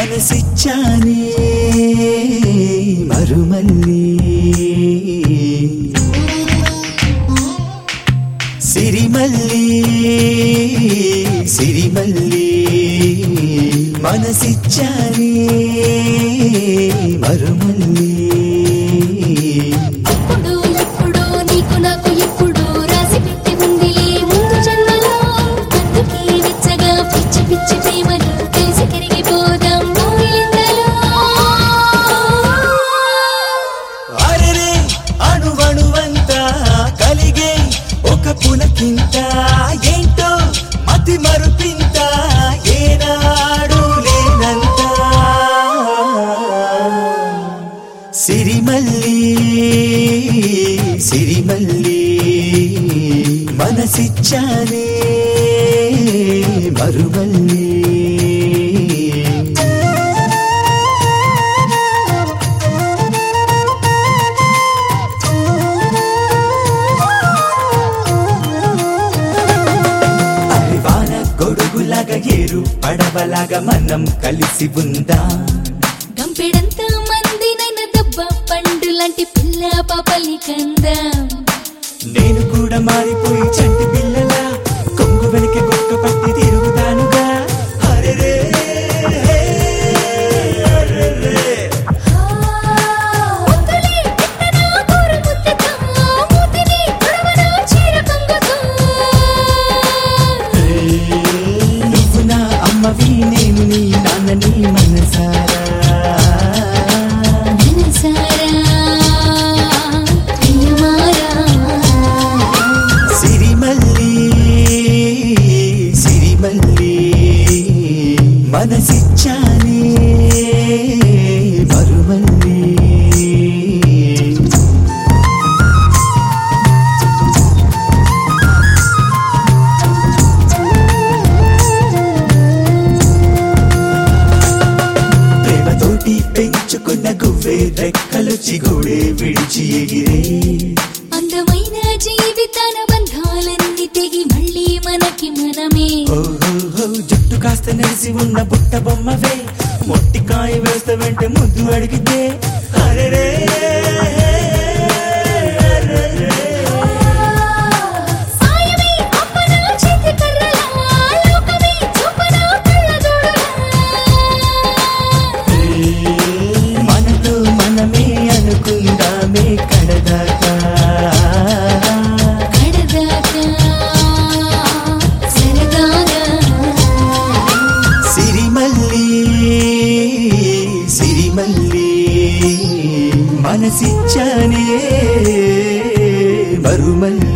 మనసిచ్చానే మరుమల్లి సిరిమల్లి సిరిమల్లి మనసిచ్చానే మరుమల్లి పులకింత ఏంటో మతి మరుపింత ఏనాడు లేనంత సిరిమల్లి సిరిమల్లి మనసిచ్చానే మరుమల్లి గొడుగులాగా ఏరు పడవలాగా మనం కలిసి ఉందా గంపెడంత మంది నైనా దెబ్బ పండు లాంటి పిల్ల పాపలి కందా నేను కూడా మారిపోయి చంటి పిల్లలా కొంగు వెనక గుక్క పట్టి తిరుగుతానుగా అరెరే అమ్మవి నేను నీ నాన్నని మనసారా సిరిమల్లి సిరిమల్లి మనసిచ్చానే మరుమల్లి పెంచుకున్న గువ్వే రెక్కలు చిగుడే విడిచి ఎగిరే అందమైన జీవితాన బంధాలన్నీ తెగి మళ్ళీ మనకి మనమే జుట్టు కాస్త నెలిసి ఉన్న బుట్ట బొమ్మవే మొట్టికాయ వేస్త వెంట ముద్దు అడిగితే అరెరే అనుకుందామే కడదాకా సరదాగా సిరిమల్లి సిరిమల్లి మనసిచ్చానే మరుమల్లి